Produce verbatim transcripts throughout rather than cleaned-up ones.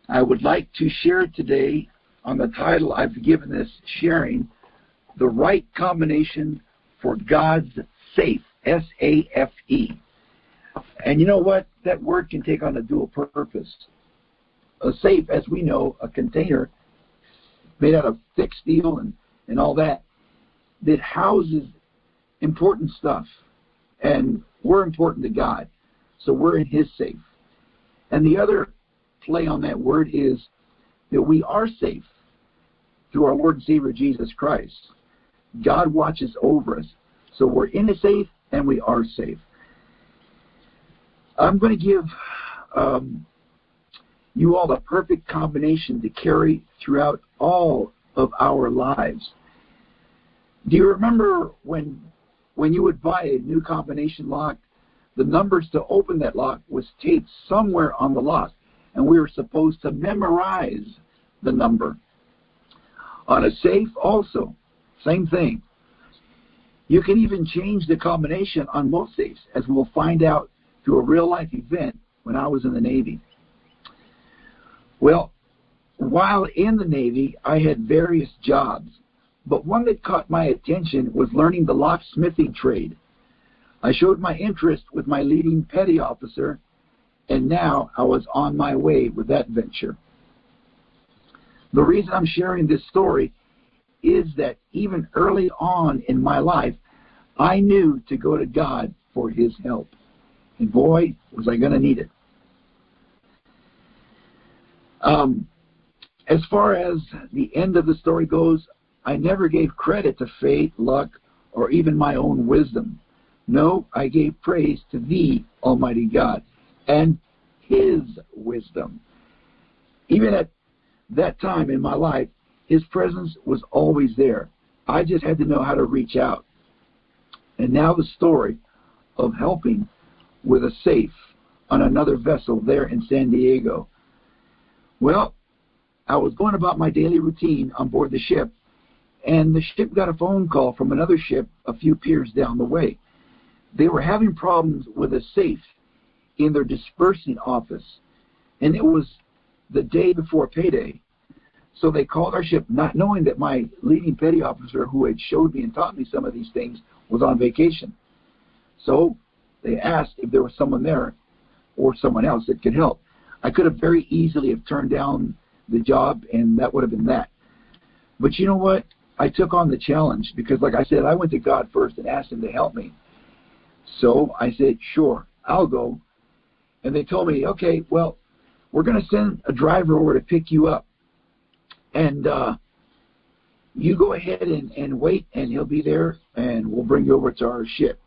I would like to share today on the title I've given this sharing, The Right Combination for God's Safe, S A F E. And you know what? That word can take on a dual purpose. A safe, as we know, a container made out of thick steel and, and all that, that houses important stuff. And we're important to God. So we're in His safe. And the other play on that word is that we are safe through our Lord and Savior Jesus Christ. God watches over us. So we're in a safe and we are safe. I'm going to give um, you all a perfect combination to carry throughout all of our lives. Do you remember when when you would buy a new combination lock, the numbers to open that lock was taped somewhere on the lock, and we were supposed to memorize the number. On a safe also, same thing. You can even change the combination on most safes, as we'll find out through a real-life event when I was in the Navy. Well, while in the Navy, I had various jobs, but one that caught my attention was learning the locksmithing trade. I showed my interest with my leading petty officer, and now I was on my way with that venture. The reason I'm sharing this story is that even early on in my life, I knew to go to God for His help. And boy, was I going to need it. Um, as far as the end of the story goes, I never gave credit to fate, luck, or even my own wisdom. No, I gave praise to the Almighty God and His wisdom. Even at that time in my life, His presence was always there. I just had to know how to reach out. And now the story of helping with a safe on another vessel there in San Diego. Well, I was going about my daily routine on board the ship, and the ship got a phone call from another ship a few piers down the way. They were having problems with a safe in their dispersing office, and it was the day before payday. So they called our ship, not knowing that my leading petty officer, who had showed me and taught me some of these things, was on vacation. So they asked if there was someone there or someone else that could help. I could have very easily have turned down the job, and that would have been that. But you know what? I took on the challenge because, like I said, I went to God first and asked Him to help me. So I said, sure, I'll go. And they told me, okay, well, we're going to send a driver over to pick you up. And uh, you go ahead and, and wait, and he'll be there, and we'll bring you over to our ship.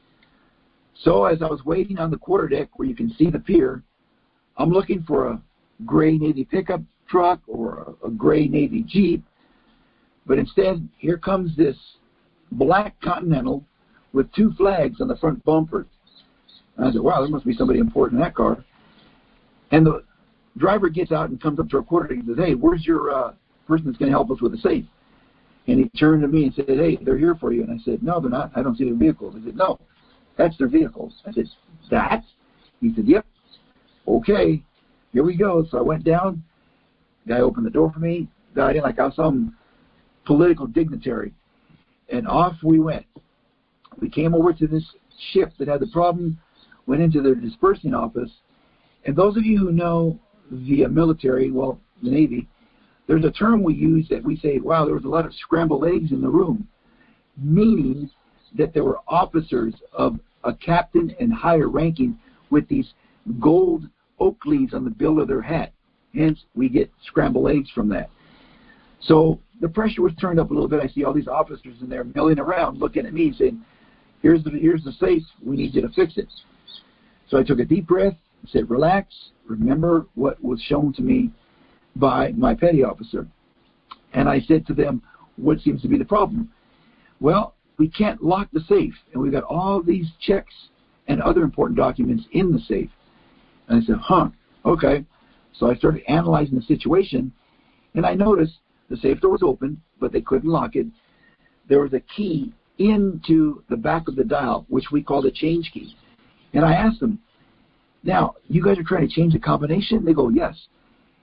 So as I was waiting on the quarterdeck where you can see the pier, I'm looking for a gray Navy pickup truck or a, a gray Navy Jeep. But instead, here comes this black Continental with two flags on the front bumper. And I said, wow, there must be somebody important in that car. And the driver gets out and comes up to our quarterdeck and says, hey, where's your uh, person that's going to help us with the safe? And he turned to me and said, hey, they're here for you. And I said, no, they're not. I don't see their vehicles. He said, no, that's their vehicles. I said, that? He said, yep. Okay, here we go. So I went down. The guy opened the door for me. Got in like I was some political dignitary. And off we went. We came over to this ship that had the problem, went into their dispersing office. And those of you who know the military, well, the Navy, there's a term we use that we say, wow, there was a lot of scrambled eggs in the room, meaning that there were officers of a captain and higher ranking with these gold oak leaves on the bill of their hat. Hence, we get scrambled eggs from that. So the pressure was turned up a little bit. I see all these officers in there milling around, looking at me saying, here's the, here's the safe. We need you to fix it. So I took a deep breath and said, relax. Remember what was shown to me by my petty officer. And I said to them, what seems to be the problem? Well, we can't lock the safe, and we've got all these checks and other important documents in the safe. And I said, huh, okay. So I started analyzing the situation, and I noticed the safe door was open, but they couldn't lock it. There was a key into the back of the dial, which we call the change key. And I asked them, now, you guys are trying to change the combination? They go, yes.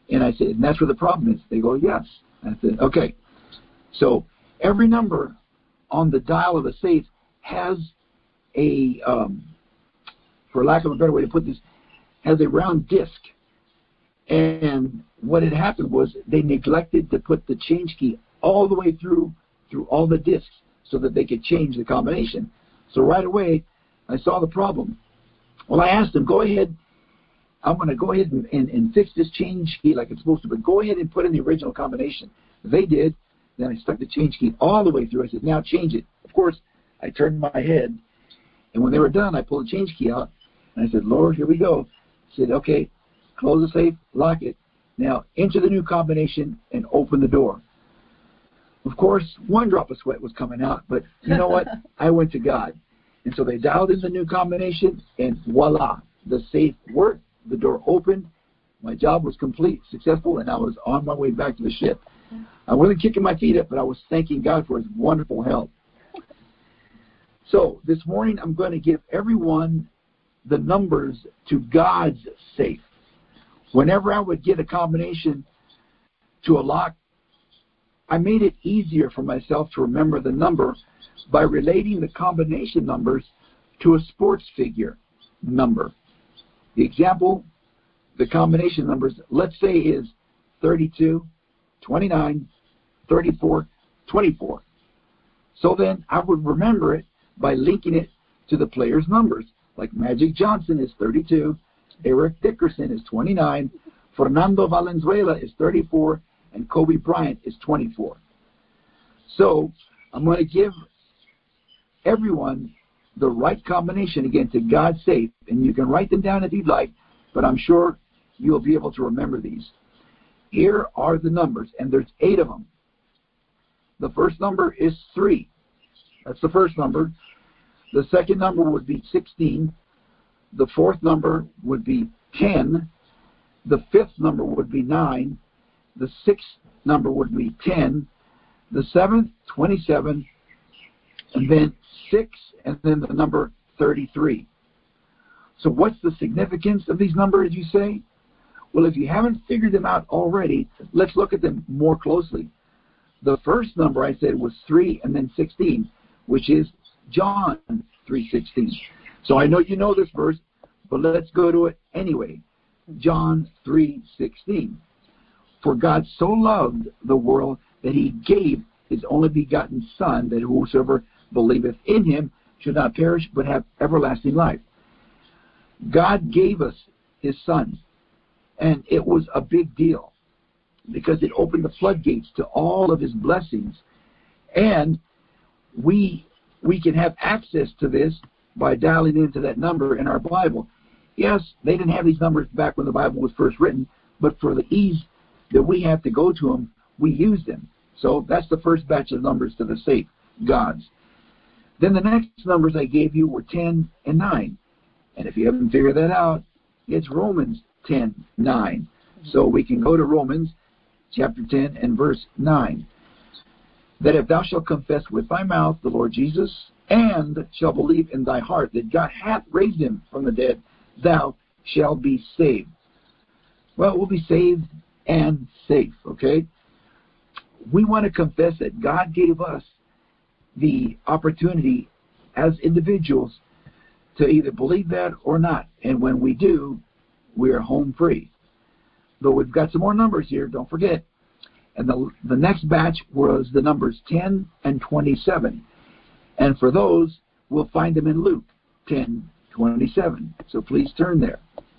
And I said, and that's where the problem is. They go, yes. I said, okay. So every number on the dial of the safe has a, um, for lack of a better way to put this, has a round disc. And what had happened was they neglected to put the change key all the way through through all the discs so that they could change the combination. So right away, I saw the problem. Well, I asked them, go ahead. I'm going to go ahead and, and, and fix this change key like it's supposed to, but go ahead and put in the original combination. They did. Then I stuck the change key all the way through. I said, now change it. Of course, I turned my head, and when they were done, I pulled the change key out, and I said, Lord, here we go. I said, okay, close the safe, lock it. Now enter the new combination and open the door. Of course, one drop of sweat was coming out, but you know what? I went to God. And so they dialed in the new combination, and voila, the safe worked, the door opened, my job was complete, successful, and I was on my way back to the ship. I wasn't kicking my feet up, but I was thanking God for his wonderful help. So this morning, I'm going to give everyone the numbers to God's safe. Whenever I would get a combination to a lock, I made it easier for myself to remember the number by relating the combination numbers to a sports figure number. The example, the combination numbers, let's say is thirty-two, twenty-nine, thirty-four, twenty-four. So then I would remember it by linking it to the player's numbers. Like Magic Johnson is thirty-two, Eric Dickerson is twenty-nine, Fernando Valenzuela is thirty-four, and Kobe Bryant is twenty-four. So I'm going to give everyone the right combination, again, to God's safe. And you can write them down if you'd like, but I'm sure you'll be able to remember these. Here are the numbers, and there's eight of them. The first number is three. That's the first number. The second number would be sixteen. The fourth number would be ten. The fifth number would be nine. The sixth number would be ten. The seventh, twenty-seven. And then six, and then the number thirty-three. So what's the significance of these numbers, you say? Well, if you haven't figured them out already, let's look at them more closely. The first number I said was three and then sixteen, which is John three sixteen. So I know you know this verse, but let's go to it anyway. John three sixteen. For God so loved the world that he gave his only begotten Son, that whosoever believeth in him should not perish but have everlasting life. God gave us his Son, and it was a big deal because it opened the floodgates to all of his blessings, and we we can have access to this by dialing into that number in our Bible. Yes, they didn't have these numbers back when the Bible was first written, but for the ease that we have to go to them, we use them. So that's the first batch of numbers to the safe, God's. Then the next numbers I gave you were ten and nine. And if you haven't figured that out, it's Romans ten, nine. So we can go to Romans chapter ten and verse nine. That if thou shalt confess with thy mouth the Lord Jesus, and shalt believe in thy heart that God hath raised him from the dead, thou shalt be saved. Well, we'll be saved and safe, okay? We want to confess that God gave us the opportunity as individuals to either believe that or not. And when we do, we are home free. Though we've got some more numbers here, don't forget. And the, the next batch was the numbers ten and twenty-seven. And for those, we'll find them in Luke ten, twenty-seven. So please turn there.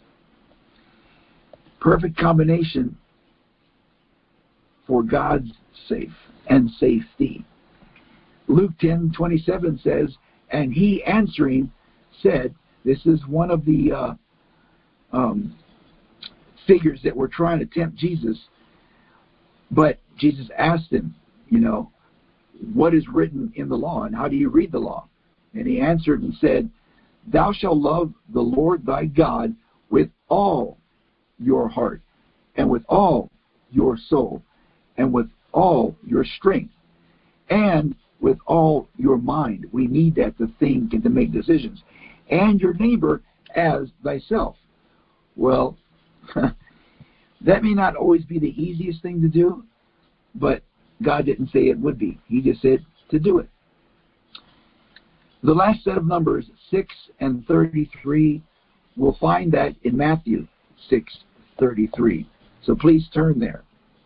Perfect combination for God's safe and safety. Luke ten, twenty-seven says, and he answering said, this is one of the uh, um, figures that were trying to tempt Jesus. But Jesus asked him, you know, what is written in the law, and how do you read the law? And he answered and said, thou shalt love the Lord thy God with all your heart, and with all your soul, and with all your strength, and with all your mind. We need that to think and to make decisions. And your neighbor as thyself. Well, That may not always be the easiest thing to do, but God didn't say it would be. He just said to do it. The last set of numbers, six and thirty-three, we'll find that in Matthew six thirty-three. So please turn there.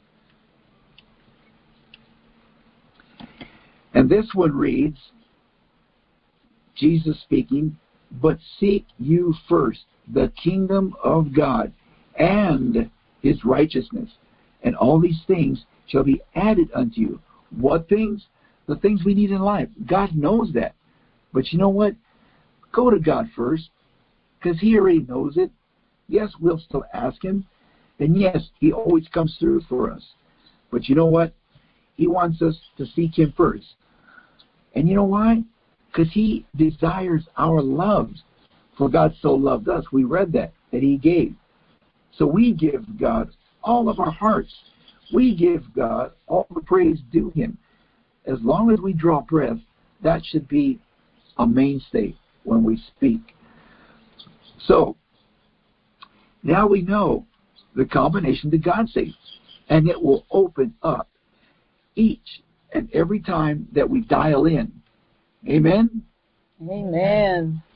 And this one reads, Jesus speaking, but seek you first the kingdom of God and his righteousness, and all these things shall be added unto you. What things? The things we need in life. God knows that. But you know what? Go to God first, because he already knows it. Yes, we'll still ask him. And yes, he always comes through for us. But you know what? He wants us to seek him first. And you know why? Because he desires our love. For God so loved us. We read that, that he gave. So we give God all of our hearts. We give God all the praise due him. As long as we draw breath, that should be a mainstay when we speak. So, now we know the combination that God says, and it will open up each and every time that we dial in. Amen? Amen.